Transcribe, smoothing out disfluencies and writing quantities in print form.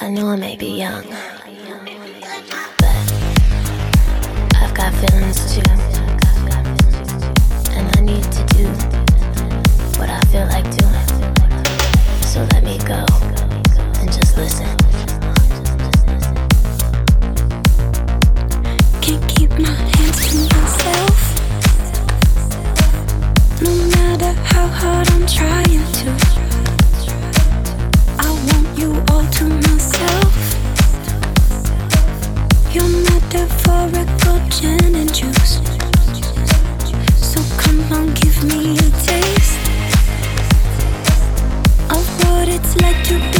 I know I may be young, but I've got feelings too. And I need to do what I feel like doing. So let me go and just listen. Can't keep my hands to myself. No matter how hard I'm trying to, I want you all to myself. Your metaphorical gin and juice. So come on, give me a taste of what it's like to